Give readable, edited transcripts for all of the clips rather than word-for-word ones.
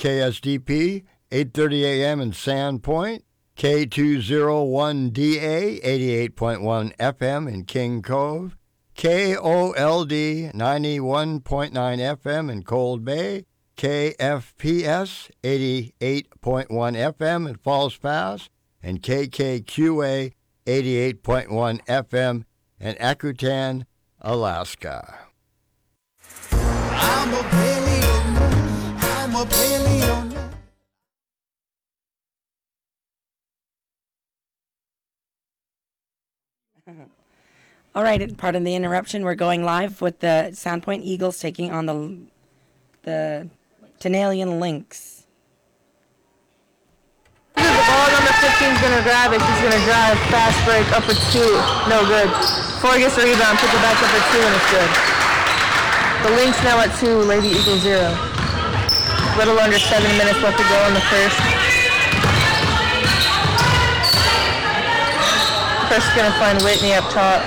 KSDP, 8:30 a.m. in Sandpoint, K201DA, 88.1 FM in King Cove, KOLD, 91.9 FM in Cold Bay, KFPS, 88.1 FM in Falls Pass, and KKQA, 88.1 FM in Akutan, Alaska. I'm a paleo. I'm a paleo. All right, pardon the interruption. We're going live with the Sandpoint Eagles taking on the Tenalian Lynx. The ball number 15 is going to grab it. She's going to drive, fast break, up for 2. No good. 4 gets the rebound, puts it back up for 2, and it's good. The Lynx now at 2, Lady Eagle 0. Little under 7 minutes left to go in the first. First is going to find Whitney up top.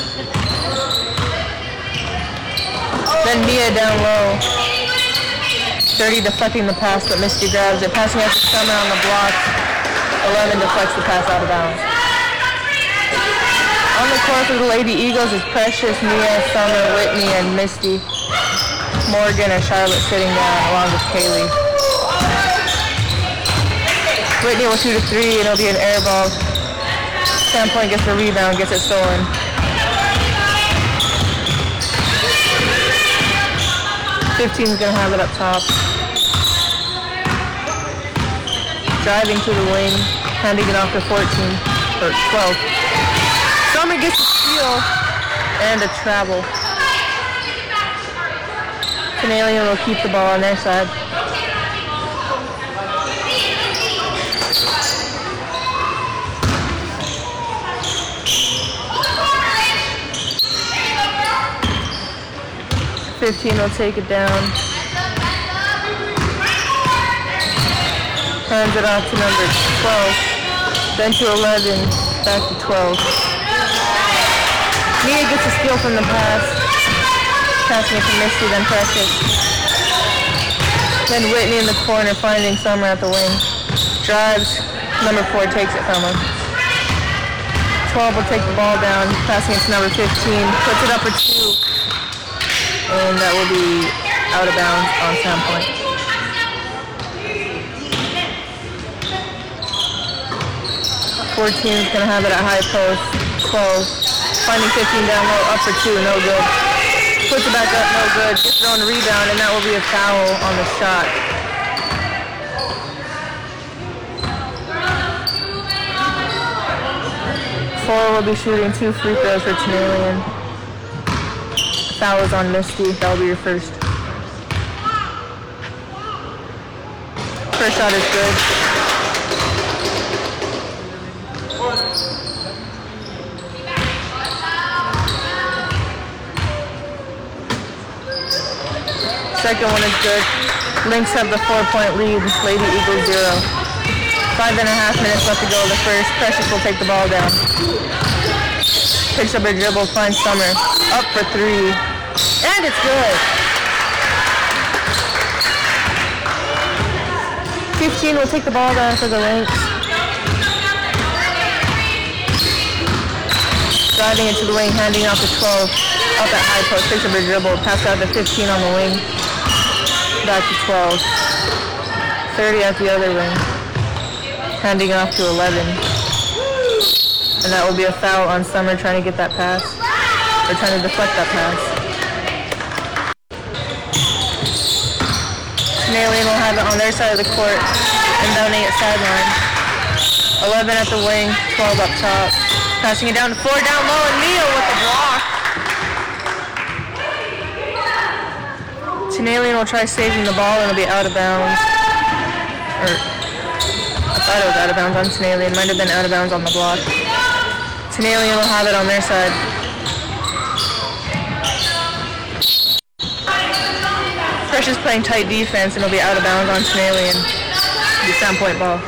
Then Mia down low. 30 deflecting the pass, but Misty grabs it. Passing out to Summer on the block. 11 deflects the pass out of bounds. On the court for the Lady Eagles is Precious, Mia, Summer, Whitney, and Misty. Morgan and Charlotte sitting down along with Kaylee. Whitney will shoot a 3 and it'll be an air ball. Sandpoint gets the rebound, gets it stolen. Is going to have it up top. Driving to the wing, handing it off to 14, or 12. Summer gets a steal and a travel. Canadian will keep the ball on their side. Will take it down. Hands it off to number 12. Then to 11. Back to 12. Mia gets a steal from the pass. Passing it to Misty, then Precious. Then Whitney in the corner, finding Summer at the wing. Drives. Number 4 takes it from him. 12 will take the ball down. Passing it to number 15. Puts it up for 2. And that will be out of bounds on Sandpoint. Is going to have it at high post. 12. Finding 15 down low, up for 2, no good. Puts it back up, no good. Gets it on the rebound, and that will be a foul on the shot. Four will be shooting 2 free throws for Tenalian. Foul is on Misty. That will be your first. First shot is good. Second one is good. Lynx have the 4-point lead. Lady Eagles 0. 5.5 minutes left to go. The first. Precious will take the ball down. Picks up her dribble, finds Summer. Up for 3. And it's good. 15 will take the ball down for the Lynx. Driving into the wing, handing off to 12. Up at high post, picks up her dribble, pass out to 15 on the wing. Back to 12. 30 at the other wing. Handing off to 11. And that will be a foul on Summer trying to get that pass. Or trying to deflect that pass. Canadian will have it on their side of the court. And Downey at sideline. 11 at the wing, 12 up top. Passing it down to 4 down low, and Mia with the block. Tenalian will try saving the ball, and it'll be out of bounds. Or, I thought it was out of bounds on Tenalian. Might have been out of bounds on the block. Tenalian will have it on their side. Precious playing tight defense, and it'll be out of bounds on Tenalian. It'll be Sandpoint ball.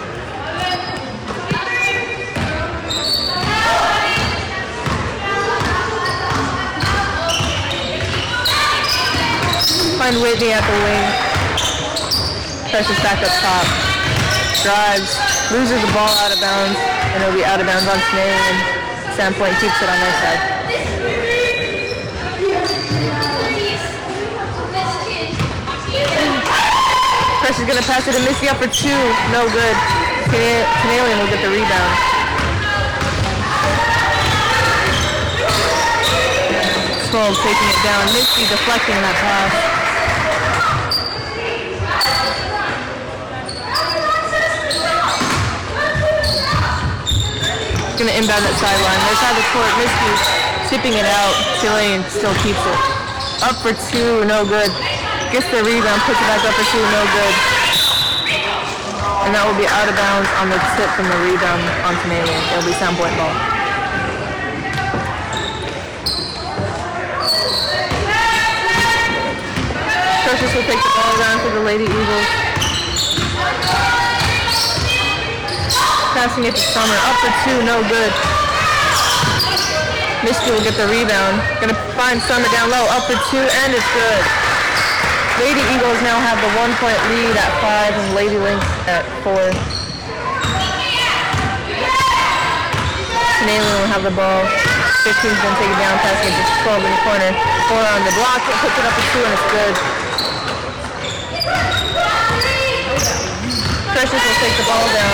Find Whitney at the wing. Precious back up top. Drives. Loses the ball out of bounds. And it'll be out of bounds on Tenalian. Sandpoint keeps it on their side. Precious gonna pass it to Misty up for 2. No good. Tenalian will get the rebound. Swole taking it down. Misty deflecting that pass. Gonna inbound that sideline. There's side of the court. Misty tipping it out. Tenalian still keeps it. Up for 2. No good. Gets the rebound, puts it back up for 2, no good. And that will be out of bounds on the tip from the rebound on Tenalian. It'll be Sandpoint ball. Precious will take the ball down for the Lady Eagles. Passing it to Summer, up for 2, no good. Misty will get the rebound. Gonna find Summer down low, up for 2, and it's good. Lady Eagles now have the 1-point lead at 5 and Lady Lynx at 4. Tenalian will have the ball. 15's going to take it down, passing it to 12 in the corner. 4 on the block, it puts it up to 2 and it's good. Precious will take the ball down.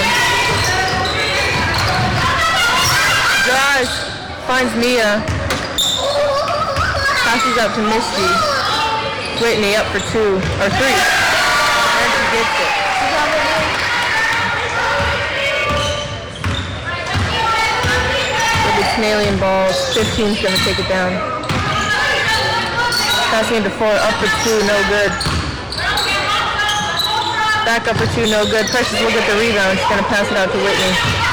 Drives, finds Mia. Passes out to Misty. Whitney up for 2, or 3. And she gets it. It'll be Tenalian ball. 15's going to take it down. Passing it to 4, up for 2, no good. Back up for 2, no good. Precious will get the rebound. She's going to pass it out to Whitney.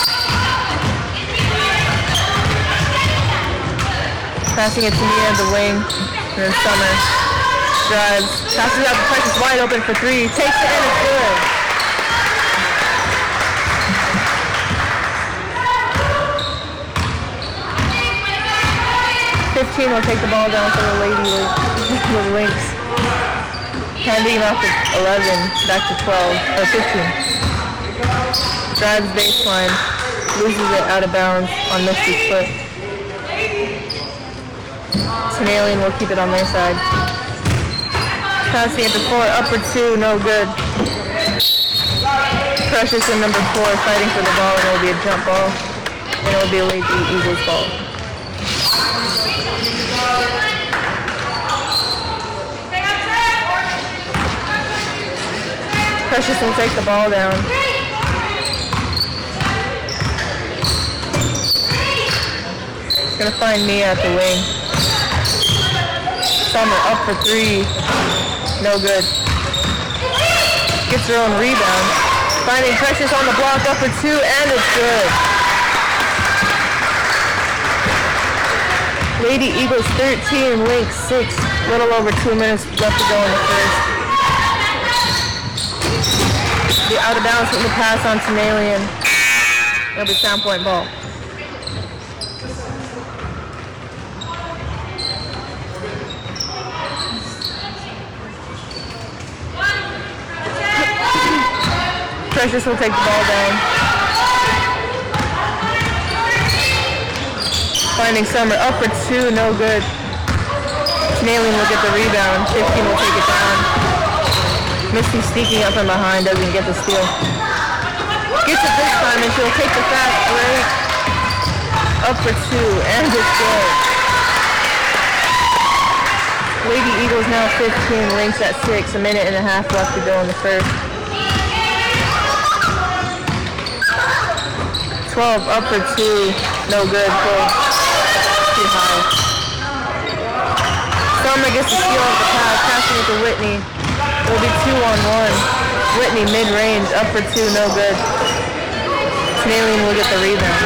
Passing it to Mia at the wing. And then Summer. Drives, passes out to Precious wide open for 3, takes it and it's good. $15 will take the ball down for the Lady Lynx. Handing it off to 11, back to 12, or 15. Drives baseline, loses it out of bounds on Misty's foot. Tenalian will keep it on their side. Passing it to 4, up for 2, no good. Precious and number 4 fighting for the ball, and it will be a jump ball. And it will be a Lady Eagles ball. Precious will take the ball down. It's going to find Mia at the wing. Summer up for 3. No good. Gets her own rebound. Finding Precious on the block, up for 2, and it's good. Lady Eagles 13, Lynx 6. Little over 2 minutes left to go in the first. The out of bounds from the pass on Tenalian. It'll be Sandpoint ball. Precious will take the ball down. Finding Summer up for 2, no good. Tenalian will get the rebound. 15 will take it down. Misty sneaking up from behind, doesn't get the steal. Gets it this time and she'll take the fast break. Up for 2, and it's good. Lady Eagles now 15, Lynx at 6. A minute and a half left to go in the first. 12 up for 2, no good, full, too high. Summer gets the steal of the pass, passing it to Whitney. It'll be 2-on-1. Whitney mid-range, up for 2, no good. Tenalian will get the rebound.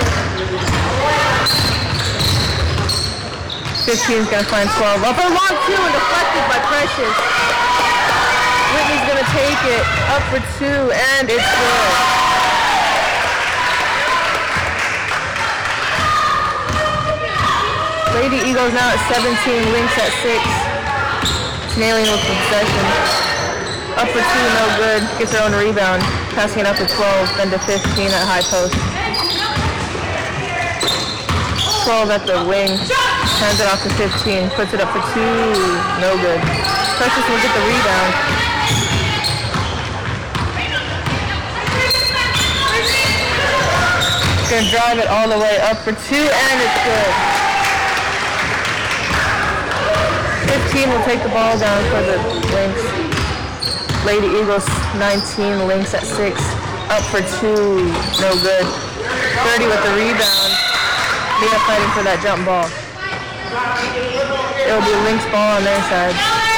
15's gonna find 12. Up for long 2 and deflected by Precious. Whitney's gonna take it, up for 2, and it's good. Lady Eagles now at 17, Lynx at 6. Tenalian with possession. Up for 2, no good. Gets her own rebound. Passing it up to 12, then to 15 at high post. 12 at the wing. Hands it off to 15. Puts it up for 2, no good. Precious will get the rebound. Gonna drive it all the way up for 2, and it's good. 15 will take the ball down for the Lynx. Lady Eagles 19, Lynx at 6. Up for 2, no good. 30 with the rebound. Mia fighting for that jump ball. It'll be Lynx ball on their side.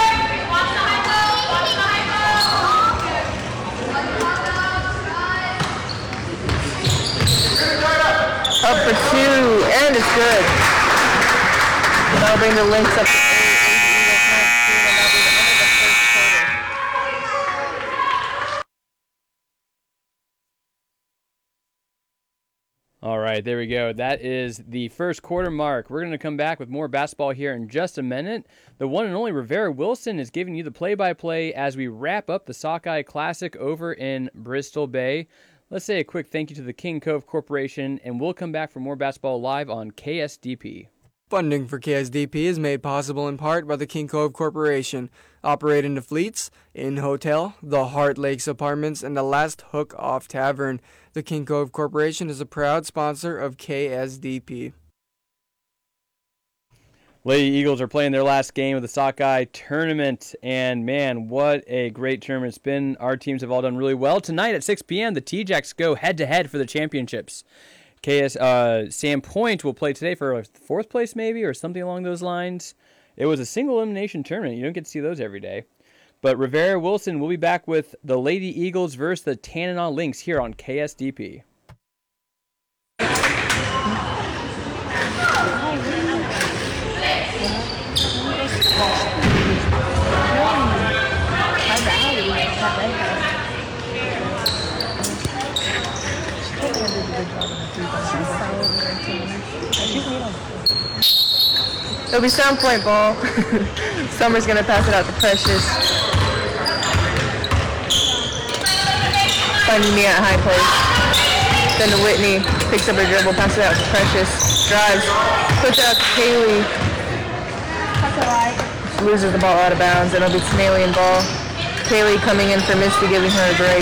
Up for 2, and it's good. That'll bring the Lynx up to 8. All right, there we go. That is the first quarter mark. We're going to come back with more basketball here in just a minute. The one and only Rivera Wilson is giving you the play-by-play as we wrap up the Sockeye Classic over in Bristol Bay. Let's say a quick thank you to the King Cove Corporation, and we'll come back for more basketball live on KSDP. Funding for KSDP is made possible in part by the King Cove Corporation, operating the Fleets, Inn Hotel, the Heart Lakes Apartments, and the Last Hook Off Tavern. The King Cove Corporation is a proud sponsor of KSDP. Lady Eagles are playing their last game of the Sockeye tournament, and man, what a great tournament it's been. Our teams have all done really well. Tonight at 6 p.m., the T-Jacks go head-to-head for the championships. Sam Point will play today for 4th place maybe, or something along those lines. It was a single elimination tournament. You don't get to see those every day. But Rivera Wilson will be back with the Lady Eagles versus the Tanana Lynx here on KSDP. It'll be Sound Point ball. Summer's gonna pass it out to Precious. Finding me at high post. Then to Whitney. Picks up her dribble, passes it out to Precious. Drives. Puts it out to Kaylee. Loses the ball out of bounds. It'll be Canadian ball. Kaylee coming in for Misty, giving her a break.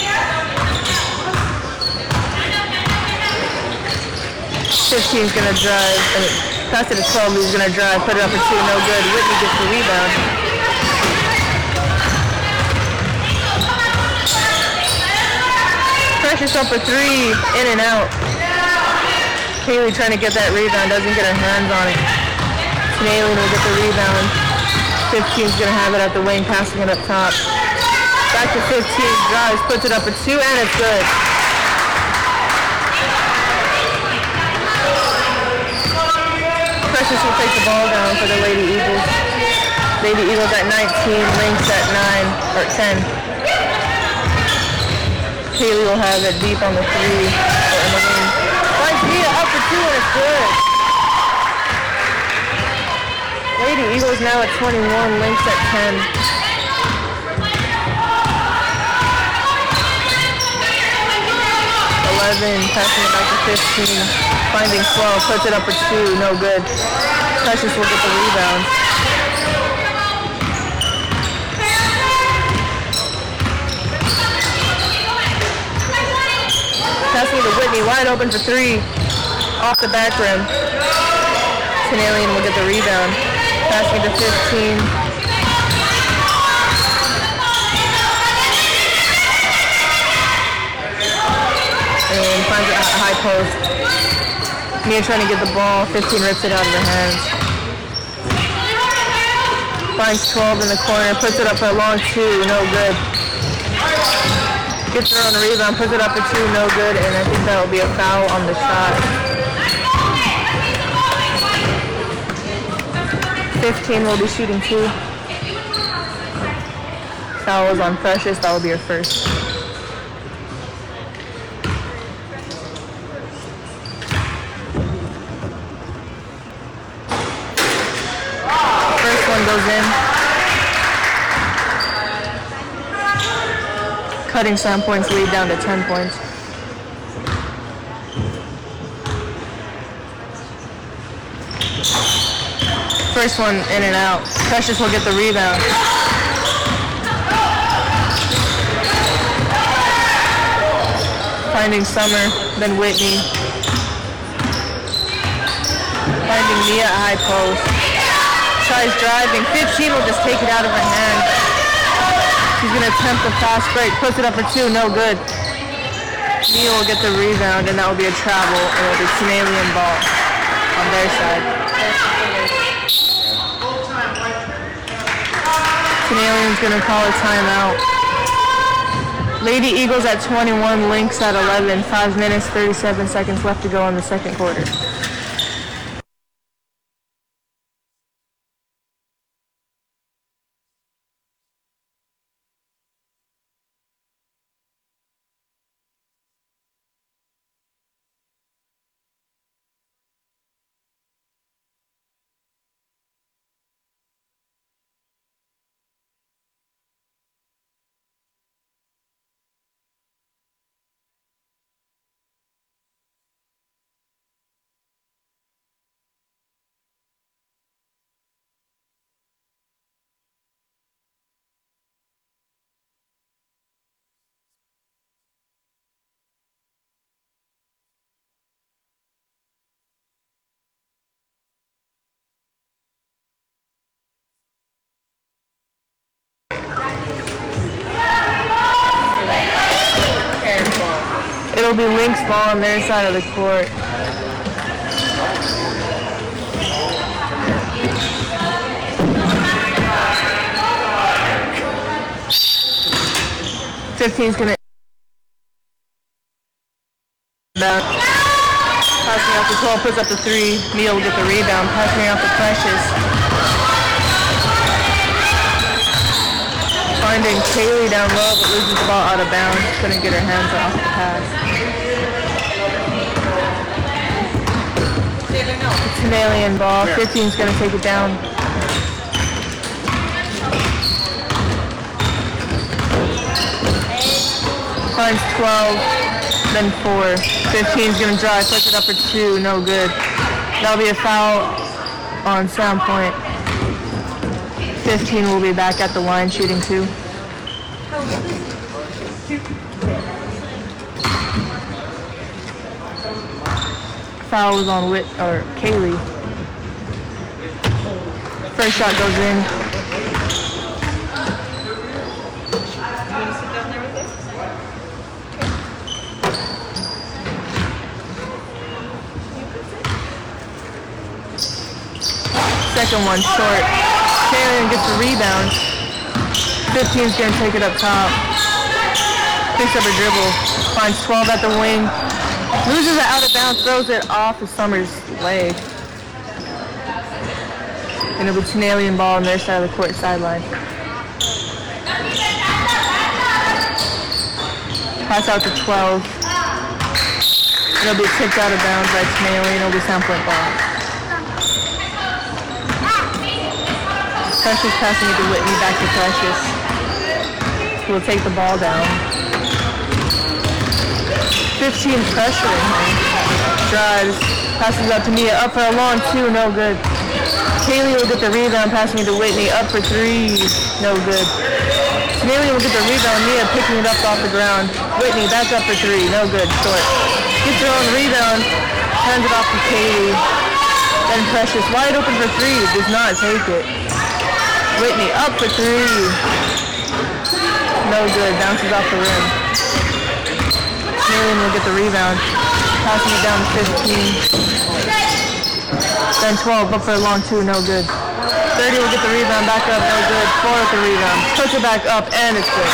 15's gonna drive. Pass it to 12, he's gonna drive, put it up for 2, no good. Whitney gets the rebound. Precious up for 3, in and out. Kaylee trying to get that rebound, doesn't get her hands on it. Canadian will get the rebound. 15's gonna have it at the wing, passing it up top. Back to 15, drives, puts it up for 2, and it's good. Precious will take the ball down for the Lady Eagles. Lady Eagles at 19, Lynx at 9, or 10. Kaylee will have it deep on the 3, or in the wing. Finds Mia up for 2, and it's good. Lady Eagles now at 21, Lynx at 10. 11, passing it back to 15, finding 12, puts it up for 2, no good. Precious will get the rebound. Passing to Whitney, wide open for 3, off the back rim. Canadian will get the rebound. Passing to 15. And finds it at the high post. Mia trying to get the ball. 15 rips it out of her hands. Finds 12 in the corner. Puts it up for a long 2. No good. Gets her on the rebound. Puts it up for 2. No good. And I think that will be a foul on the shot. 15 will be shooting 2. Foul is on Precious. That will be her first. Goes in. cutting Sandpoint's lead down to 10 points. First one in and out. Precious will get the rebound. Finding Summer, then Whitney. Finding Mia at high post. Tries driving. 15 will just take it out of her hand. She's going to attempt the fast break. Puts it up for 2. No good. Mia will get the rebound, and that will be a travel. And it will be Canadian ball on their side. Canadian's going to call a timeout. Lady Eagles at 21, Lynx at 11. 5 minutes, 37 seconds left to go in the second quarter. It'll be Lynx ball on their side of the court. Fifteen's gonna down. Passing out to 12, puts up the 3. Mia will get the rebound. Passing out to Precious. Finding Kaylee down low, but loses the ball out of bounds. Couldn't get her hands off the pass. It's an alien ball. 15's going to take it down. Finds 12, then 4. 15's going to drive, puts it up for 2, no good. That'll be a foul on Sandpoint. 15 will be back at the line shooting 2. Foul was on Kaylee. First shot goes in. Second one short. Kaylee gets the rebound. 15's going to take it up top. Picks up a dribble. Finds 12 at the wing. Loses it out of bounds. Throws it off of Summers' leg. And it'll be Canadian ball on their side of the court sideline. Pass out to 12. It'll be tipped out of bounds by Canadian. It'll be Sandpoint ball. Precious passing it to Whitney, back to Precious. Who will take the ball down. 15 pressuring him. Drives, passes out to Mia, up for a long 2, no good. Kaylee will get the rebound, passing it to Whitney, up for 3, no good. Kaylee will get the rebound, Mia picking it up off the ground. Whitney back up for 3, no good, short. Gets her own rebound, hands it off to Kaylee. Then Precious, wide open for 3, does not take it. Whitney up for 3. No good, bounces off the rim. Canadian will get the rebound, passing it down to 15. Then 12, up for a long 2, no good. 30 will get the rebound, back up, no good. 4 with the rebound, puts it back up, and it's good.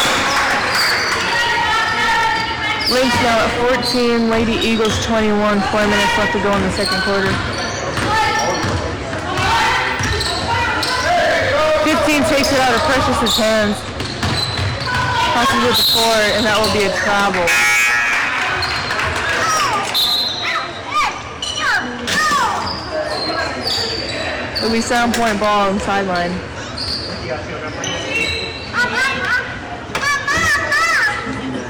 Lynx now at 14, Lady Eagles 21, 4 minutes left to go in the second quarter. 15 takes it out of Precious's hands. Passes it to 4, and that will be a travel. It'll be Sandpoint ball on the sideline.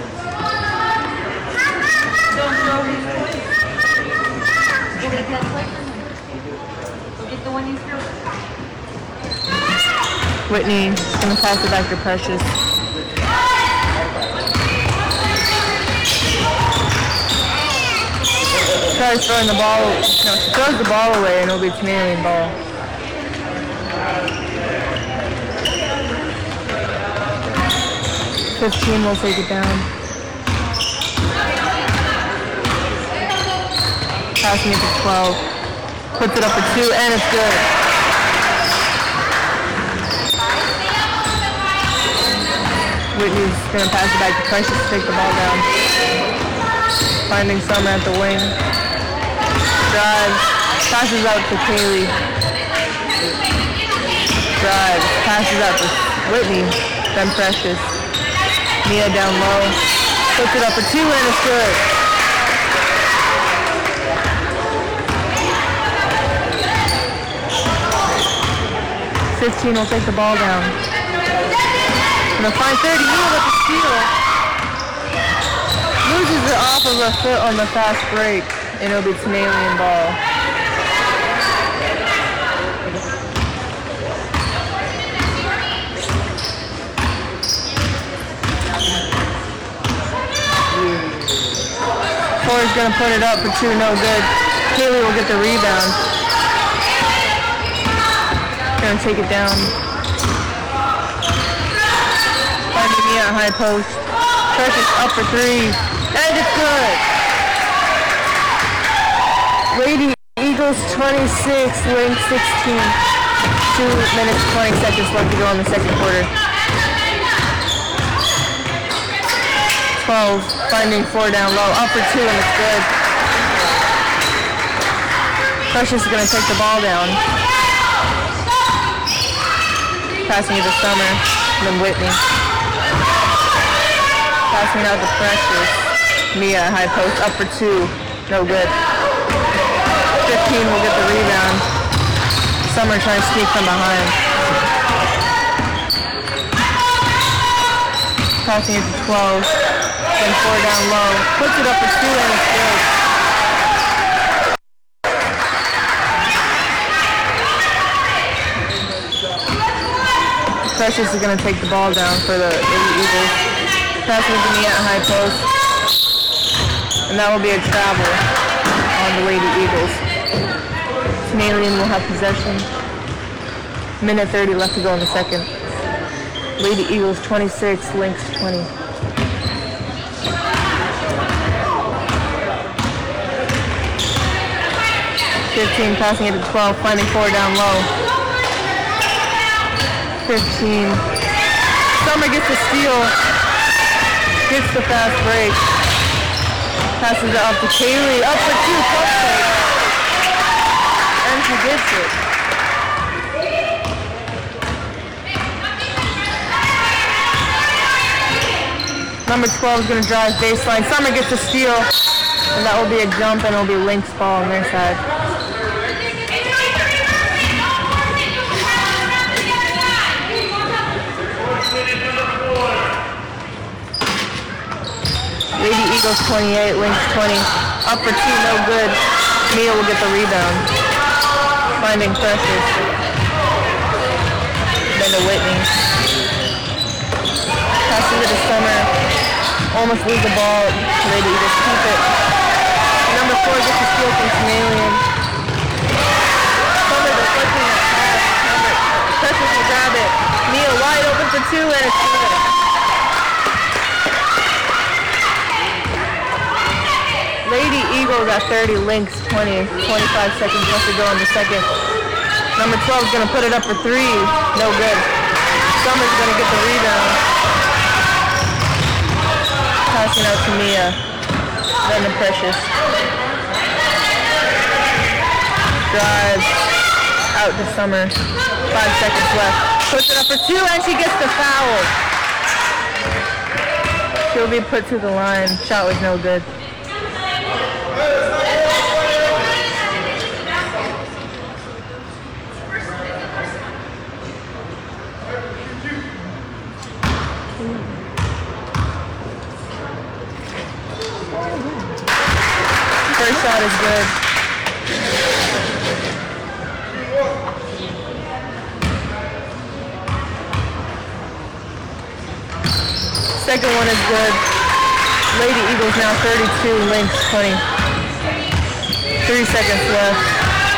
Whitney gonna pass it back to Precious. Tries throwing the ball, no, she throws the ball away and it'll be Canadian ball. $15 will take it down. Passing it to 12. Puts it up for 2 and it's good. Whitney's gonna pass it back to Precious to take the ball down. Finding Summer at the wing. Drives. Passes out to Kaylee. Drives. Passes out to Whitney. Then Precious. Mia down low. Puts it up for 2 and it's good. $15 will take the ball down. Gonna find 30. Mia with the steal. Loses it off of a foot on the fast break, and it'll be Canadian ball. Corey's gonna put it up for 2, no good. Kaylee will get the rebound. Gonna take it down. Finding me at high post. Precious up for 3. And it's good. Lady Eagles 26, Lynx 16. 2 minutes 20 seconds left to go in the second quarter. 12, finding 4 down low. Up for 2 and it's good. Precious is going to take the ball down. Passing it to Summer, then Whitney. Passing it out to Precious. Mia, high post, up for 2. No good. 15 will get the rebound. Summer trying to sneak from behind. Passing it to 12. Then 4 down low. Puts it up for 2 and it's good. Precious is going to take the ball down for the Eagles. Passing it to me at high post. And that will be a travel on the Lady Eagles. Canadian will have possession. Minute 30 left to go in the second. Lady Eagles 26, Lynx 20. $15, passing it to 12, finding 4 down low. 15. Summer gets the steal. Gets the fast break. Passes it up to Kaylee. Up for 2, pump fake. And she gets it. Number 12 is going to drive baseline. Summer gets the steal. And that will be a jump and it will be Lynx ball on their side. Lady Eagles 28, Lynx 20. Up for 2, no good. Mia will get the rebound. Finding Precious. Then to Whitney. Passing it to Summer. Almost lose the ball. Lady Eagles keep it. Number 4 gets the steal from Canadian. Summer deflecting that pass. Precious will grab it. Mia wide open for 2 and it's good. Lady Eagles at 30, Lynx 20. 25 seconds left to go in the second. Number 12 is going to put it up for 3. No good. Summer's going to get the rebound. Passing out to Mia. Then to Precious. Drives out to Summer. 5 seconds left. Puts it up for 2 and she gets the foul. She'll be put to the line. Shot was no good. First shot is good. second one is good. Lady Eagles now 32, Lynx 20. 3 seconds left.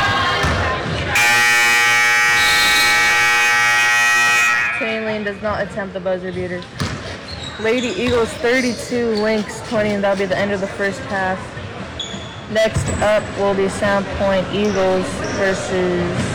Chain Lane does not attempt the buzzer beater. Lady Eagles 32, Lynx 20, and that'll be the end of the first half. Next up will be Sandpoint Eagles versus...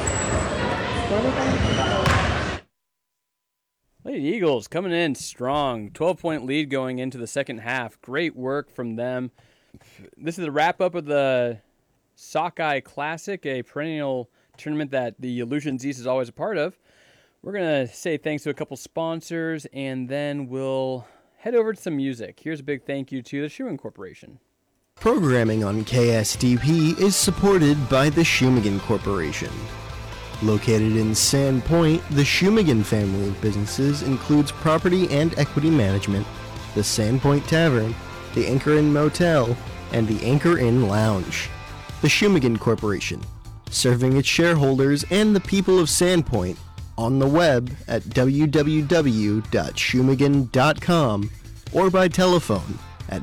Lady Eagles coming in strong. 12-point lead going into the second half. Great work from them. This is the wrap-up of the Sockeye Classic, a perennial tournament that the Aleutians East is always a part of. We're going to say thanks to a couple sponsors, and then we'll head over to some music. Here's a big thank you to the Shumigan Corporation. Programming on KSDP is supported by the Shumigan Corporation. Located in Sandpoint, the Shumigan family of businesses includes property and equity management, the Sandpoint Tavern, the Anchor Inn Motel, and the Anchor Inn Lounge. The Shumigan Corporation, serving its shareholders and the people of Sandpoint on the web at www.shumigan.com or by telephone at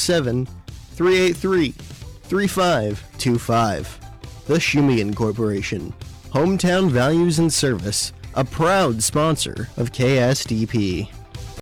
907-383-3525. The Shumigan Corporation. Hometown Values and Service, a proud sponsor of KSDP.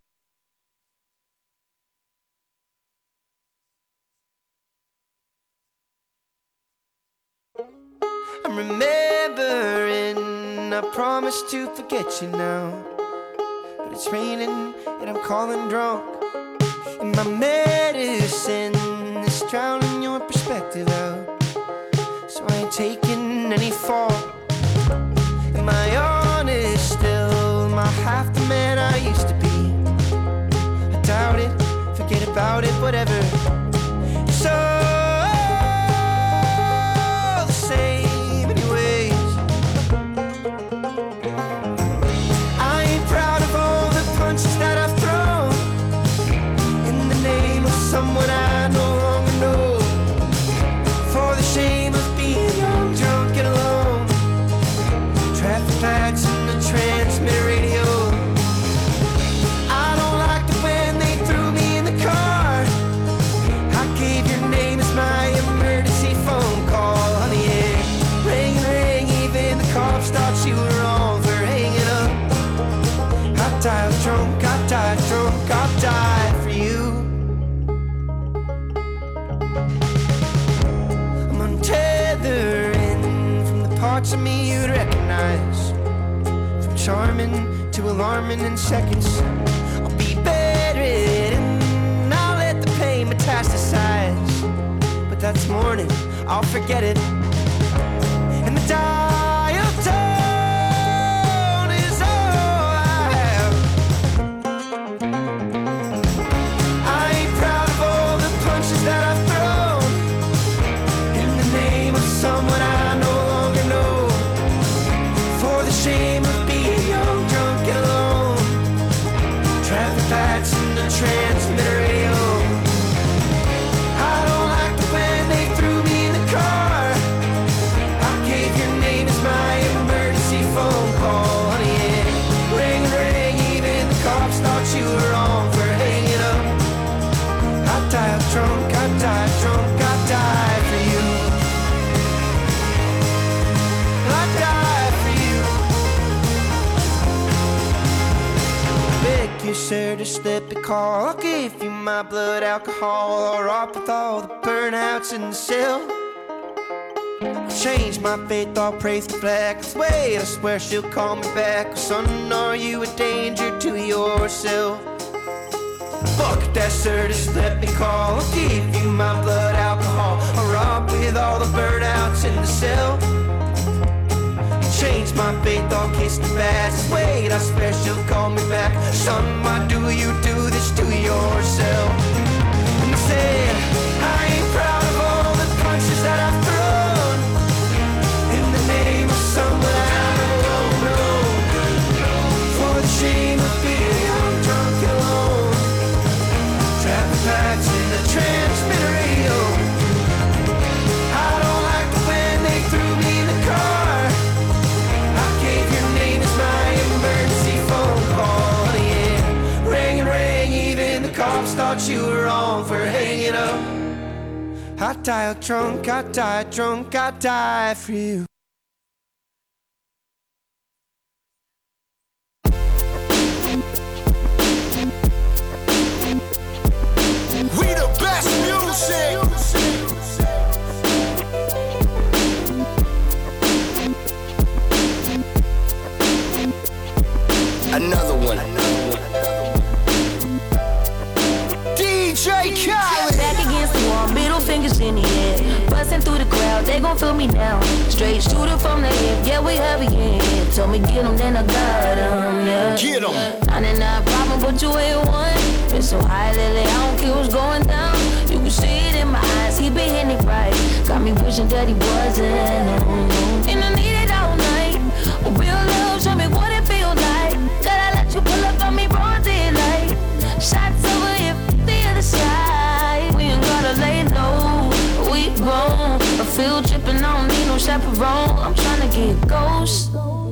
I'm remembering, I promised to forget you now. But it's raining and I'm calling drunk. And my medicine is drowning your perspective out. So I ain't taking any fault. Am I honest still? Am I half the man I used to be? I doubt it, forget about it, whatever. It's all the same anyways. I ain't proud of all the punches that I've thrown in the name of someone I no longer know. For the shame of being young, drunk and alone. Traffic lights and the transmitter radio. I don't like it when they threw me in the car. I gave your name as my emergency phone call. Honey, yeah, ring and ring, even the cops thought you were wrong for hanging up. I died drunk, I died drunk, I died for you. I'm untethering from the parts of me you'd recognize. From charming to alarming in seconds. I'll be bedridden, I'll let the pain metastasize. But that's morning, I'll forget it. And the dial tone is all I have. I ain't proud of all the punches that I've thrown in the name of someone I no longer know. For the shame of being young, drunk and alone. Traffic lights and the transmitter radio. I don't like it when they threw me in the car. I gave your name as my emergency phone call. Honey, yeah, ring and ring, even the cops thought you were wrong for hanging up. I died drunk, I died drunk, I died for you. I died for you. Beg you, sir, to slip a call. I'll give you my blood alcohol, or off with all the burnouts in the cell. I'll change my faith, I'll praise the flag. 'Cause wait, I swear she'll call me back. Son, are you a danger to yourself? Fuck that, sir, just let me call. I'll give you my blood alcohol, or off with all the burnouts in the cell. Change my faith, I'll kiss the bass. Wait, I swear she'll call me back. Son, why do you do this to yourself? And I said, I ain't proud of all the punches that I've thrown in the name of someone I don't know. For the shame of being young, drunk and alone. Traffic lights in the transmitter radio. I don't like it when they threw me in the car. I gave your name as my emergency phone call. Yeah, ring and ring, cops thought you were wrong for hanging up. I'd die a drunk, I'd die drunk, I'd die for you. We the best music. Another one. DJ Khaled. Back against the wall, middle fingers in the air. Busting through the crowd, they gon' feel me now. Straight shooter from the hip, yeah, we heavy in here. Told me get 'em, then I got 'em, yeah. Get 'em. 99 problem, but you ain't one. Been so high lately, I don't care what's going down. You can see it in my eyes, he been hitting it right. Got me wishing that he wasn't. And I need it all night. Real love, show me what it feels like. Gotta let you pull up on me, broad daylight. Shots over here, the other side. We ain't gotta lay low, we grown. A field tripping, I don't need no chaperone. I'm tryna get ghost.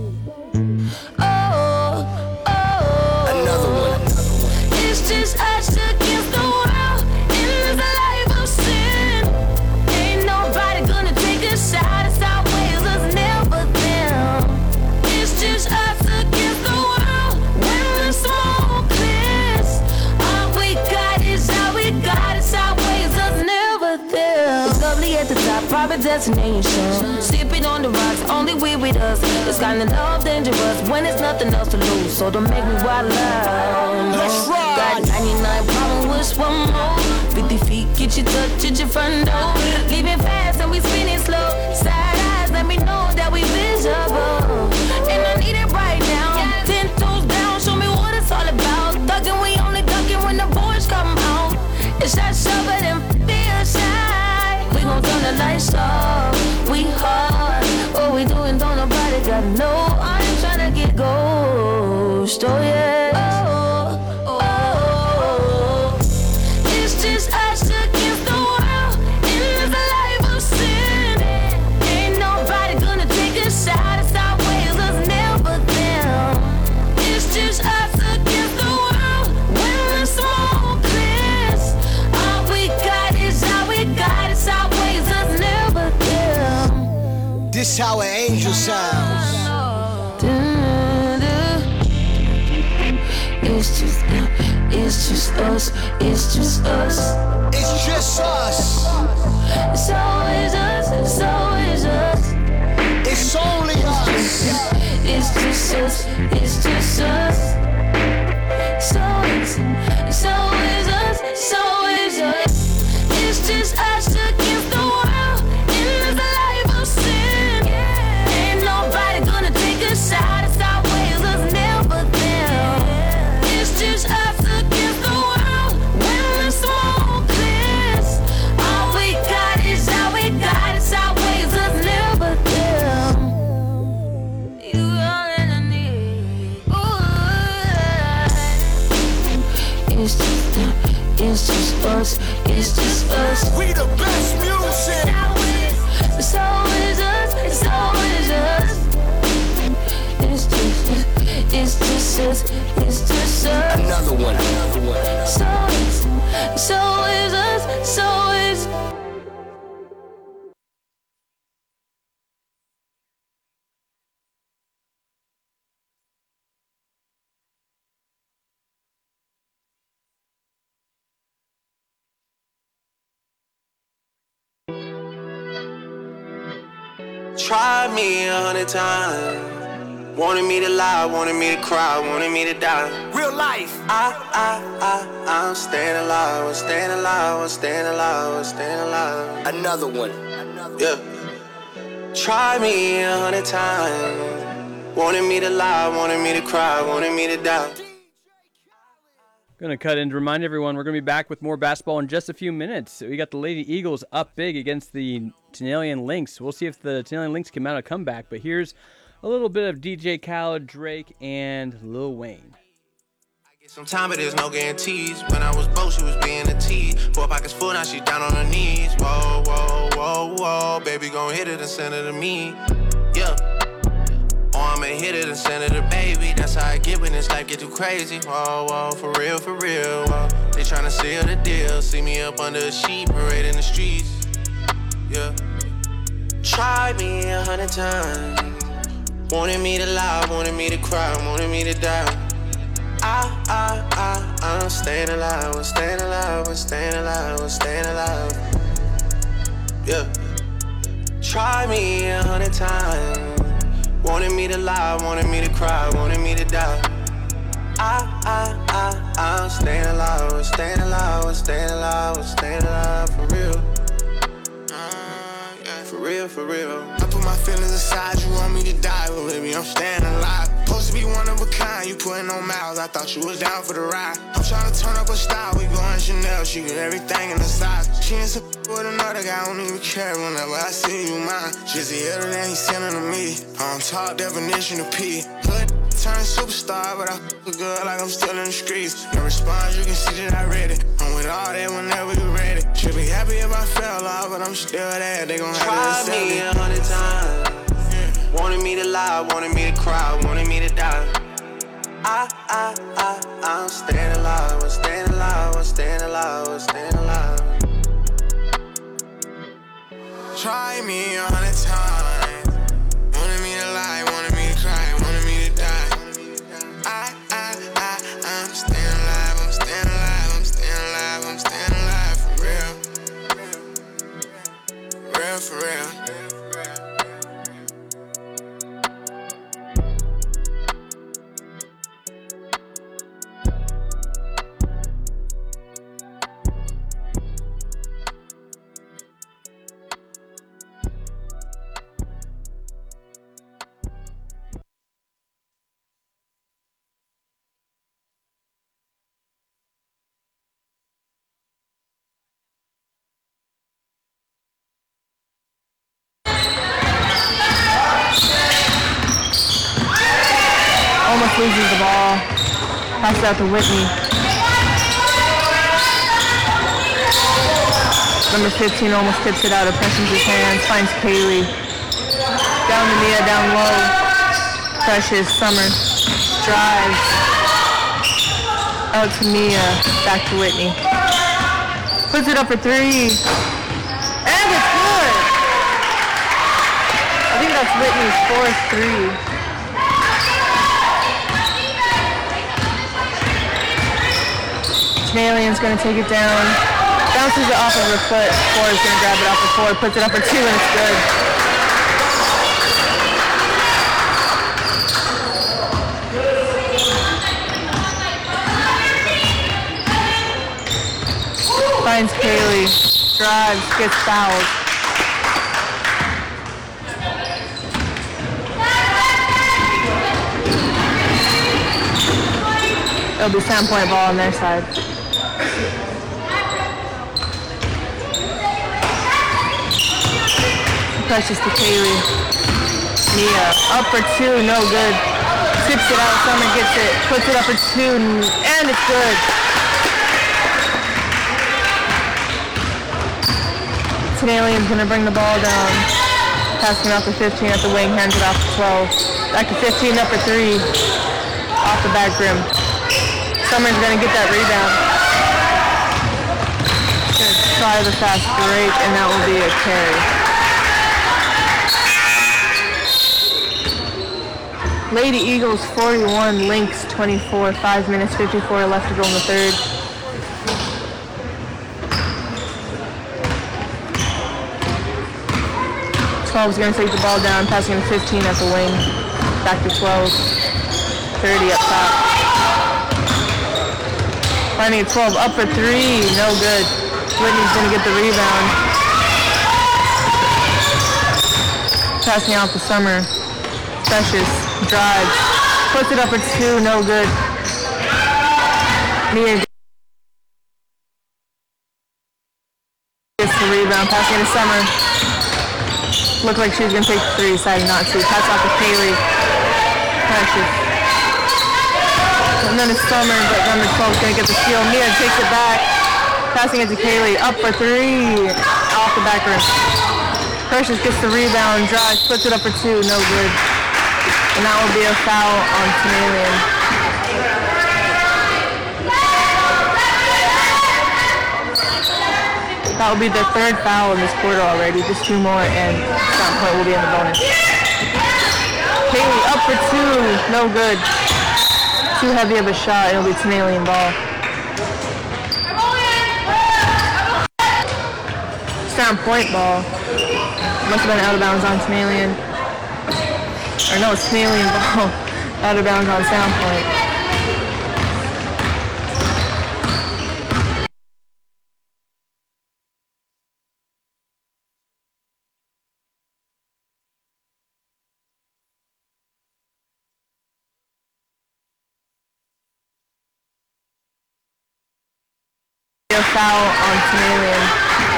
Another one. It's just us against the world in this life of sin. Ain't nobody gonna take us out. It's our ways, us never them. It's just us against the world when the smoke clears. All we got is all we got. It's our ways, us never them. It's lovely at the top, private destination. Sipping on the rocks, only we with us. It's kind of love dangerous when it's nothing else to lose. So don't make me wild out. Let's ride. Got 99 problem with one more. 50 feet, get you touch at your front door. Leaving fast and we spinning slow. Side eyes, let me know that we visible. And I need it right now. 10 toes down, show me what it's all about. Thugging, we only ducking when the boys come out. It's that shoving and feel shy. We gon' turn the lights off. We hard. What we doing, don't nobody gotta know. I ain't tryna get ghost. Oh yeah. It's just us against the world in this life of sin. Ain't nobody gonna take us out. It's our ways, us never them. It's just us against the world when the smoke clears. All we got is all we got. It's our ways, us never them. This how an angel sounds. It's just us, it's just us. It's just us. It's always us, it's always us. It's only us. It's just us, it's just us. It's always us, it's always us. It's just us against the world in this life of sin. Ain't nobody gonna take us out. It's our ways, us never them. It's just us against the world when the smoke clears. All we got is all we got. It's our ways, us never them. You all that I need. Ooh. It's just us. It's just us. We the best music. It's always us. It's always us. It's just us. It's just us. It's just us. Another one. Another one. It's always us. It's always. Tried me 100 times. Wanted me to lie, wanted me to cry, wanted me to die. Real life. I'm staying alive, I'm staying alive, I'm staying alive, I'm staying alive. Another one. Yeah. Tried me 100 times. Wanted me to lie, wanted me to cry, wanted me to die. Going to cut in to remind everyone we're going to be back with more basketball in just a few minutes. We got the Lady Eagles up big against the Tenalian Lynx. We'll see if the Tenalian Lynx can mount a comeback, but here's a little bit of DJ Khaled, Drake, and Lil Wayne. I get some time, but there's no guarantees. When I was broke, she was being a tease. 4 pockets full, now she down on her knees. Whoa, whoa, whoa, whoa. Baby gon' hit it and send it to me. Yeah. Or I'ma hit it and send it to baby. That's how I get when this life get too crazy. Whoa, whoa, for real, whoa. They tryna seal the deal. See me up under a sheet, parade in the streets. Yeah. Try me 100 times. Wanted me to lie, wanted me to cry, wanted me to die. I'm staying alive, I'm staying alive, I'm staying alive, I'm staying alive. Yeah. Try me 100 times. Wanted me to lie, wanted me to cry, wanted me to die. I'm staying alive, I'm staying alive, I'm staying alive, I'm staying alive for real. For real, for real. I put my feelings aside, you want me to die, but baby, I'm staying alive. Supposed to be one of a kind, you putting on miles, I thought you was down for the ride. I'm trying to turn up a style, we going Chanel, she get everything in the size. She ain't with another guy, I don't even care whenever I see you mine. She's the other than he's sending to me, on top definition of P. Hood turn superstar, but I f*** a girl like I'm still in the streets. No response, you can see that I read it. I'm with all that whenever you ready. Should be happy if I fell off, but I'm still there. They gon' have to accept me 100 times. Wanted me to lie, wanted me to cry, wanted me to die. I'm staying alive, I'm staying alive, I'm staying alive, I'm staying alive. Try me 100 times. Wanted me to lie, wanted me to cry, wanted me to die. I'm staying alive, I'm staying alive, I'm staying alive, I'm staying alive for real. Real for real. Almost loses the ball. Passes out to Whitney. Number 15 almost tips it out. Impressions his hands. Finds Kaylee. Down to Mia, down low. Precious, Summer. Drives. Out to Mia. Back to Whitney. Puts it up for three. And it's good! I think that's Whitney's fourth three. Alien's gonna take it down, bounces it off of her foot. Ford is gonna grab it off the floor, puts it up for two, and it's good. Finds Kaylee, drives, gets fouled. It'll be Sandpoint ball on their side. Precious to Kaylee. Mia, up for two, no good. Tips it out, Summer gets it, puts it up for two, and it's good. Alien's gonna bring the ball down. Passing out to 15 at the wing, hands it off to 12. Back to 15, up for three. Off the back rim. Summer's gonna get that rebound. Gonna try the fast break, and that will be a carry. Lady Eagles 41, Lynx 24, 5 minutes 54 left to go in the third. Is going to take the ball down, passing to 15 at the wing. Back to 12. 30 up top. Finding a 12, up for three, no good. Whitney's going to get the rebound. Passing out to Summer. Precious, drives. Puts it up for two, no good. Mia gets the rebound, passing to Summer. Looked like she was going to take the three, decided not to. Pass off to Kaylee. Precious. And then it's Summer, but number 12 is going to get the steal. Mia takes it back. Passing it to Kaylee. Up for three. Off the back rim. Precious gets the rebound, drives, puts it up for two. No good. And that will be a foul on Canadian. That will be the third foul in this quarter already. Just 2 more and Sound Point will be in the bonus. Haley up for 2. No good. Too heavy of a shot. It'll be Tenalian ball. Sound Point ball. Must have been out of bounds on Tenalian. Or no, it's Tenalian ball. Out of bounds on Sound Point. A foul on Tenalian.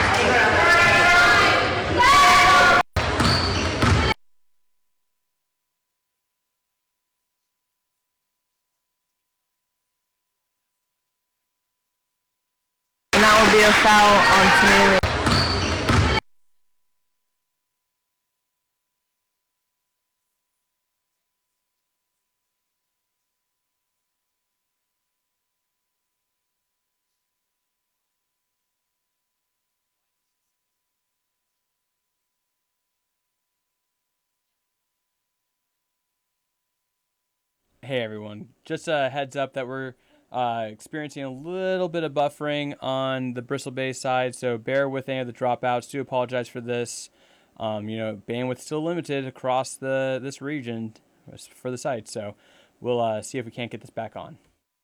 And that will be a foul on Tenalian. Hey everyone, just a heads up that we're experiencing a little bit of buffering on the Bristol Bay side, so bear with any of the dropouts. Do apologize for this. Bandwidth's still limited across this region for the site, so we'll see if we can't get this back on.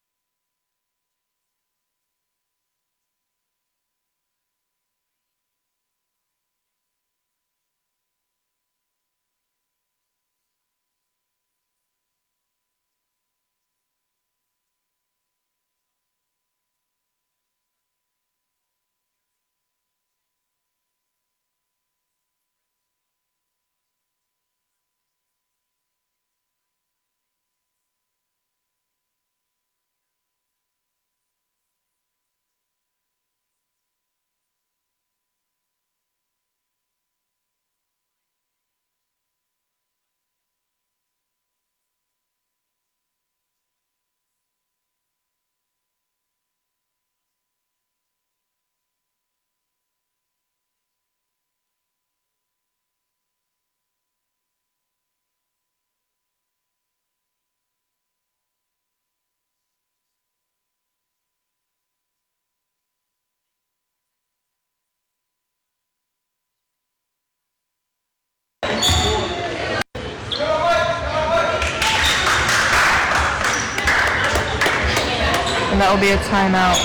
And that will be a timeout.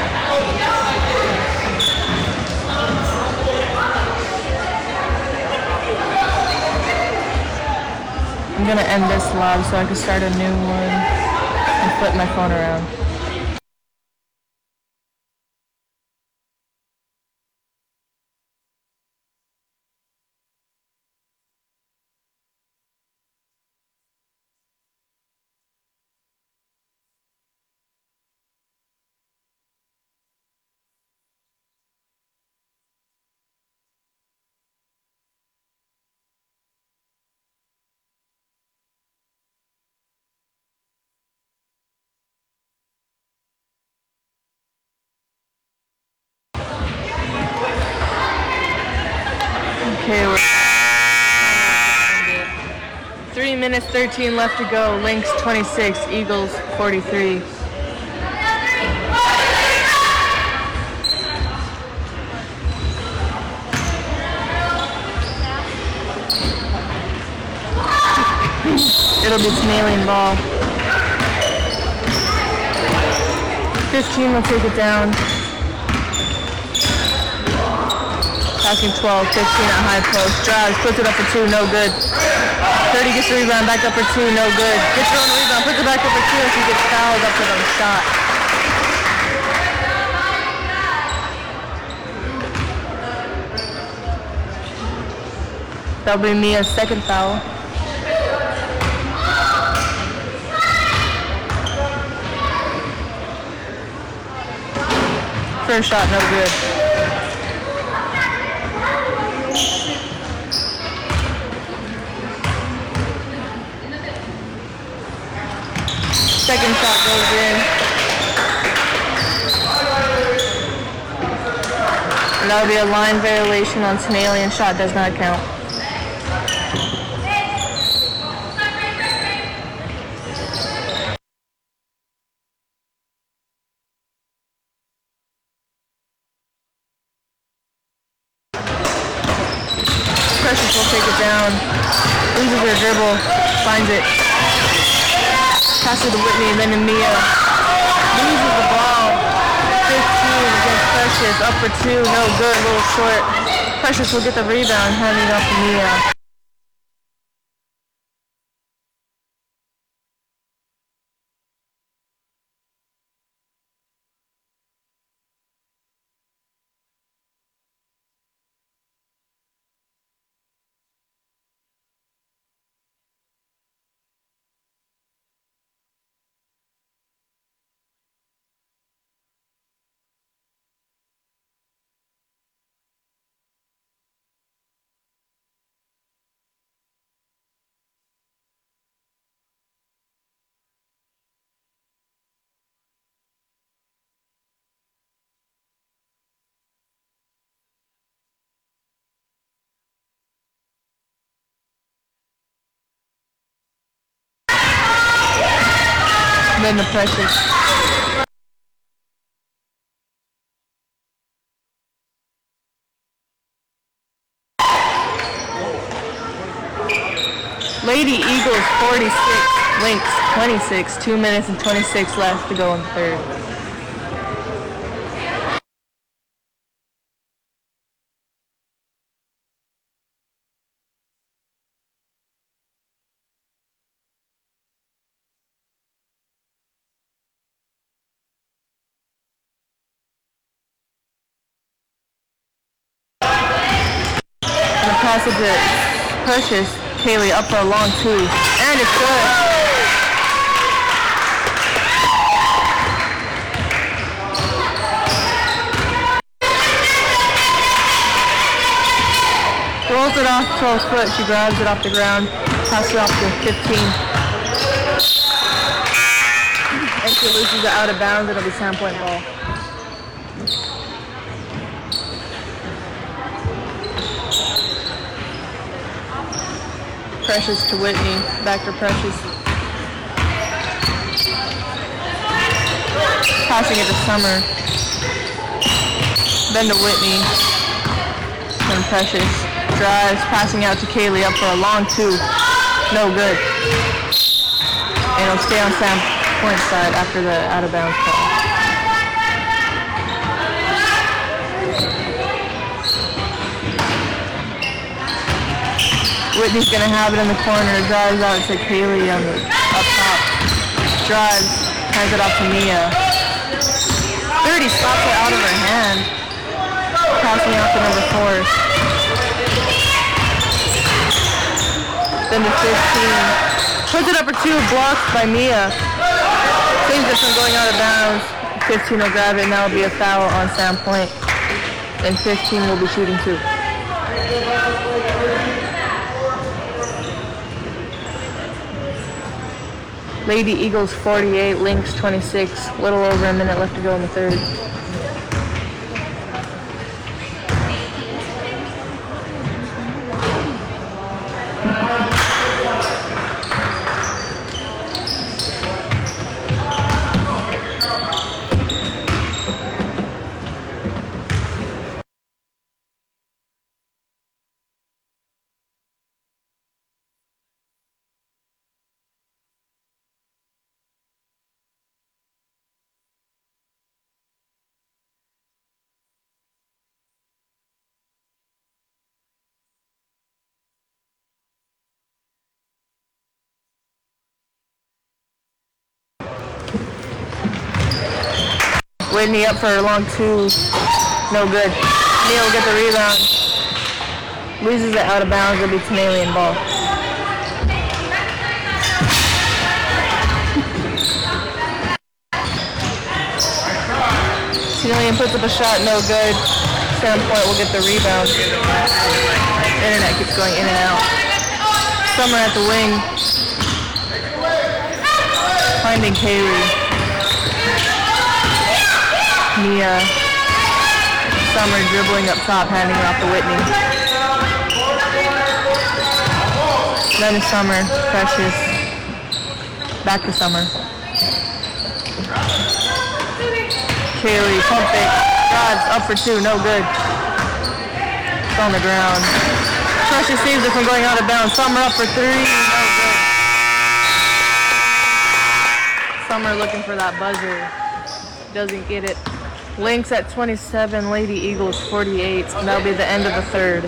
I'm going to end this live so I can start a new one and flip my phone around. Okay, we're 3 minutes 13 left to go. Lynx 26, Eagles 43. It'll be Tenalian ball. 15 will take it down. Passing 12, 15 at high post. Drives, puts it up for 2, no good. 30 gets the rebound, back up for 2, no good. Gets her own rebound, puts it back up for 2, and she gets fouled up for the shot. That'll be Mia's second foul. First shot, no good. Second shot goes in. And that would be a line violation on Tenalian. Shot does not count. Precious will take it down. Loses her dribble. Finds it. Passes to Whitney and then to Mia. Loses the ball. 15 against Precious. Up for 2. No good. A little short. Precious will get the rebound. Handing off to Mia. Then the Precious. Lady Eagles 46, Lynx 26, 2 minutes and 26 left to go in the third. And the pass of the Precious. Kaylee up for a long 2. And it's good. Rolls it off 12 foot. She grabs it off the ground. Passes it off to 15. And she loses it out of bounds. It'll be Sandpoint ball. Precious to Whitney, back to Precious. Passing it to Summer. Then to Whitney. Then Precious. Drives, passing out to Kaylee up for a long 2. No good. And it'll stay on Sandpoint side after the out of bounds call. Whitney's gonna have it in the corner, drives out to Kaylee on the up top. Drives, hands it off to Mia. 30 stops it out of her hand. Passing out to number 4. Then to 15. Puts it up for 2, blocked by Mia. Saves it from going out of bounds. 15 will grab it, and that will be a foul on Sandpoint. And 15 will be shooting 2. Lady Eagles 48, Lynx 26. Little over a minute left to go in the third. Whitney up for a long 2. No good. Neal will get the rebound. Loses it out of bounds. It'll be Tenalian ball. Tenalian puts up a shot. No good. Sandpoint will get the rebound. Internet keeps going in and out. Summer at the wing. Finding Kaylee. Mia. Summer dribbling up top, handing it off to Whitney. Then to Summer, Precious. Back to Summer. Kaylee, pump fake. Drives up for two, no good. It's on the ground. Precious saves it from going out of bounds. Summer up for three, no good. Summer looking for that buzzer. Doesn't get it. Lynx at 27, Lady Eagles 48. And that'll be the end of the third.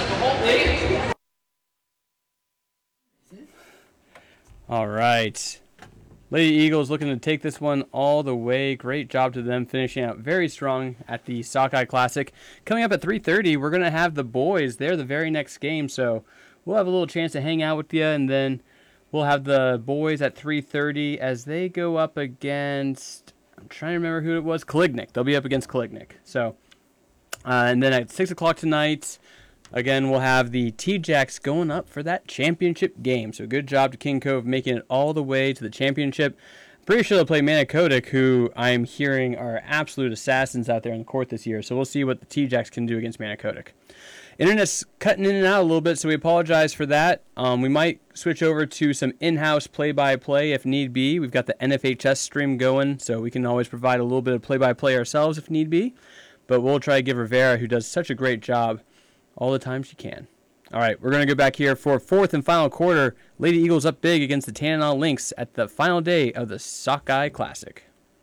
All right. Lady Eagles looking to take this one all the way. Great job to them, finishing out very strong at the Sockeye Classic. Coming up at 3:30, we're going to have the boys. They're the very next game, so we'll have a little chance to hang out with you, and then we'll have the boys at 3:30 as they go up against, I'm trying to remember who it was, Kalignik. They'll be up against Kalignik. So, and then at 6 o'clock tonight, again, we'll have the T-Jacks going up for that championship game. So good job to King Cove making it all the way to the championship. Pretty sure they'll play Manicodic, who I'm hearing are absolute assassins out there in the court this year. So we'll see what the T-Jacks can do against Manicodic. Internet's cutting in and out a little bit, so we apologize for that. We might switch over to some in-house play-by-play if need be. We've got the NFHS stream going, so we can always provide a little bit of play-by-play ourselves if need be. But we'll try to give Rivera, who does such a great job, all the time she can. All right, we're going to go back here for fourth and final quarter. Lady Eagles up big against the Tanana Lynx at the final day of the Sockeye Classic.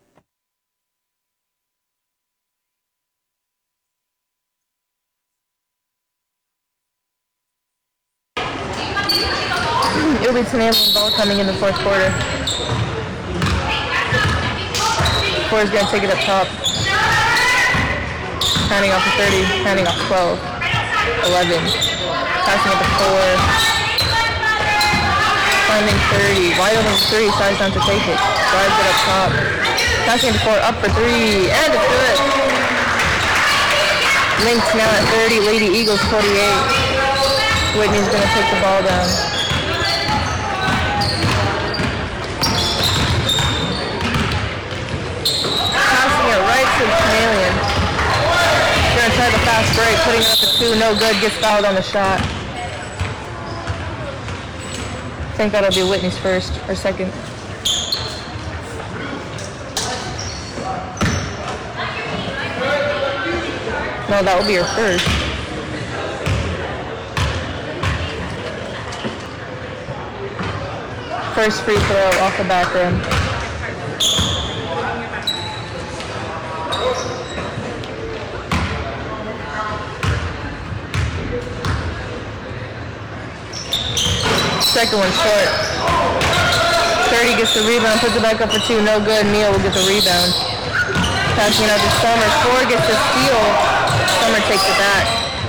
It'll be Tanana ball coming in the fourth quarter. Four's going to take it up top. Handing off to 30, handing off 12, 11. Passing it to 4. Finding 30. Wide open 3, size down to take it. Drives it up top. Passing it to 4, up for 3, and it's good. Lynx now at 30, Lady Eagles 48. Whitney's going to take the ball down. Passing it right to Canadian. Going to try the fast break, putting it up to 2, no good, gets fouled on the shot. I think that'll be Whitney's first or second. No, that will be her first. First free throw off the back rim. Second one short. 30 gets the rebound, puts it back up for 2, no good. Neal will get the rebound. Passing it out to Summer. 4 gets the steal. Summer takes it back.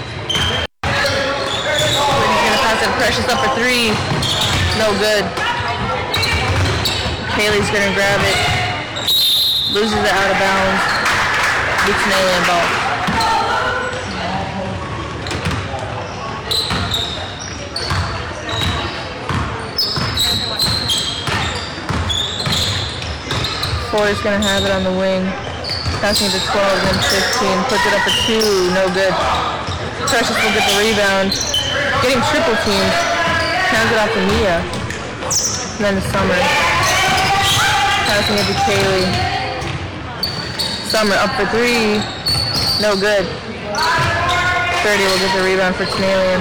Whitney's gonna pass it to Precious up for 3. No good. Kaylee's gonna grab it. Loses it out of bounds. Gets an alien ball. Four is going to have it on the wing. Passing it to 12 and 15. Puts it up for 2. No good. Precious will get the rebound. Getting triple teamed. Hands it off to Mia. And then to Summer. Passing it to Kaylee. Summer up for 3. No good. 30 will get the rebound for Canalian.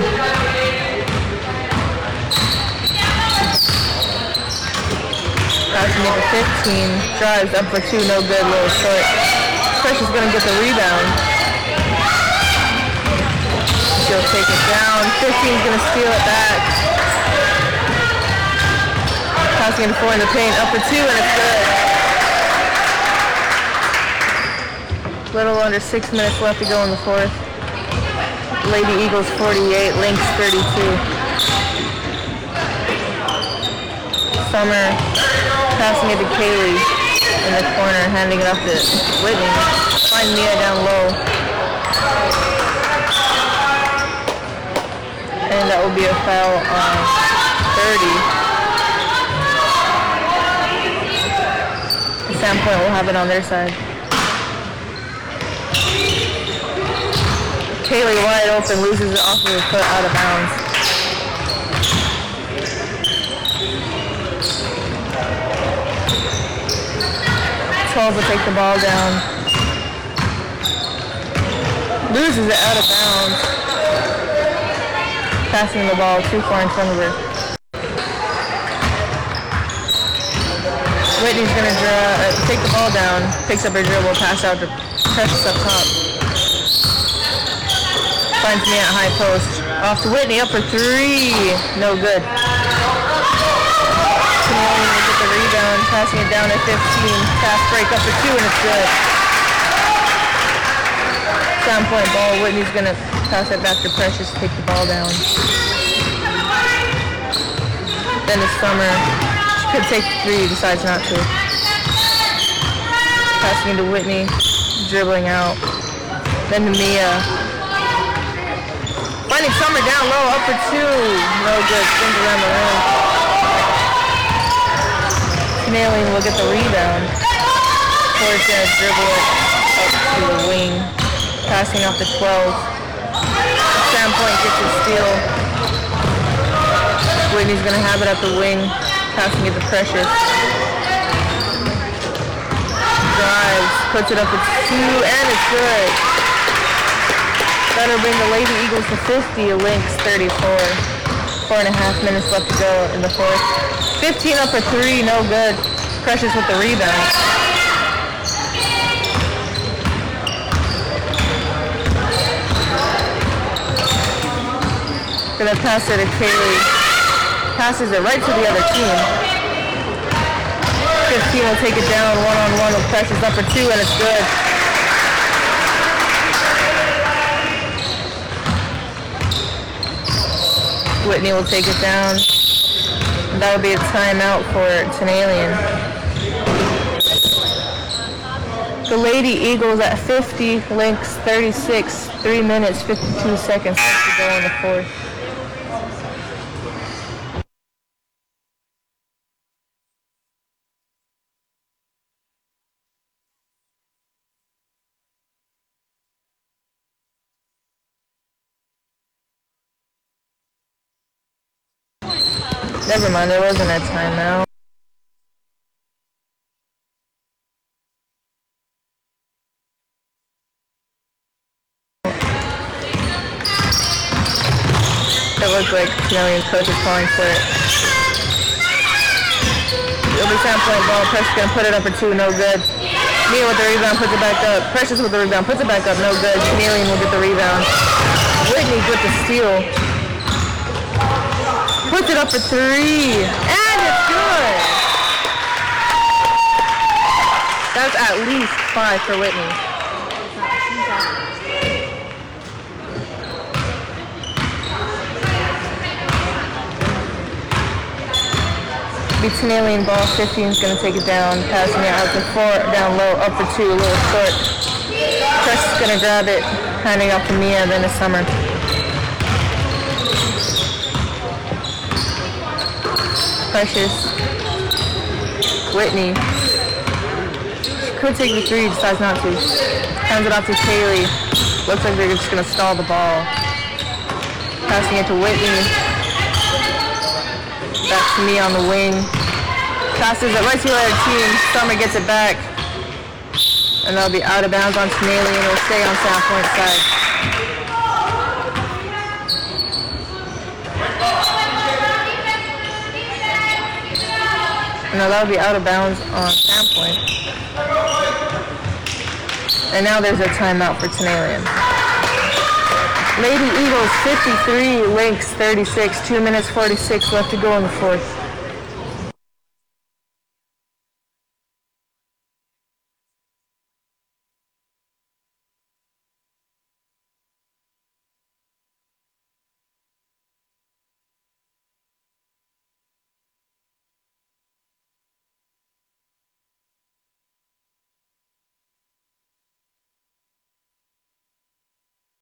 Passing it to 15, drives up for 2, no good, little short. Precious gonna get the rebound. She'll take it down. 15's gonna steal it back. Passing it to 4 in the paint, up for 2, and it's good. Little under 6 minutes left to go in the fourth. Lady Eagles 48, Lynx 32. Summer. Passing it to Kaylee in the corner, handing it off to Whitney. Find Mia down low. And that will be a foul on 30. Sandpoint will have it on their side. Kaylee wide open, loses it off of his foot out of bounds. Will take the ball down. Loses it out of bounds. Passing the ball too far in front of her. Whitney's going to take the ball down. Picks up her dribble, pass out to Precious up top. Finds me at high post. Off to Whitney, up for three. No good. The rebound, passing it down at 15. Fast break up to 2 and it's good. Sound point ball. Whitney's gonna pass it back to Precious to take the ball down. Then to Summer. She could take the 3, decides not to. Passing into Whitney, dribbling out. Then to Mia. Finding Summer down low, up for 2. No good. Spins around the rim. Nailing will get the rebound. Ford's gonna dribble it up to the wing. Passing off to 12. Sandpoint gets a steal. Whitney's gonna have it at the wing. Passing it to Precious. Drives, puts it up at 2, and it's good. That'll bring the Lady Eagles to 50, Lynx 34. 4.5 minutes left to go in the fourth. 15 up for 3, no good. Precious with the rebound. Gonna pass it to Kaylee. Passes it right to the other team. 15 will take it down one-on-one with Precious up for 2, and it's good. Whitney will take it down. That'll be a timeout for Tenalian. The Lady Eagles at 50, Lynx 36, 3 minutes, 52 seconds left to go in the fourth. Never mind, there wasn't a timeout. It looks like Tenalian's coach is calling for it. It'll be sound point ball. Precious gonna put it up for 2, no good. Mia with the rebound, puts it back up. Precious with the rebound, puts it back up, no good. Tenalian will get the rebound. Whitney with the steal. Puts it up for 3, and it's good. That's at least 5 for Whitney. Tenalian ball, 15 is going to take it down, passing it out to 4, down low, up for 2, a little short. Precious is going to grab it, handing off to Mia, then to Summer. Precious. Whitney. She could take the 3, decides not to. Hands it off to Kaylee. Looks like they're just going to stall the ball. Passing it to Whitney. Back to me on the wing. Passes it right to the other team. Summer gets it back. And that'll be out of bounds on Tenalian and it'll stay on Sound Point side. No, that'll be out of bounds on Sound Point. And now there's a timeout for Tenalian. Lady Eagles 53, Lynx 36, 2 minutes 46 left to go in the fourth.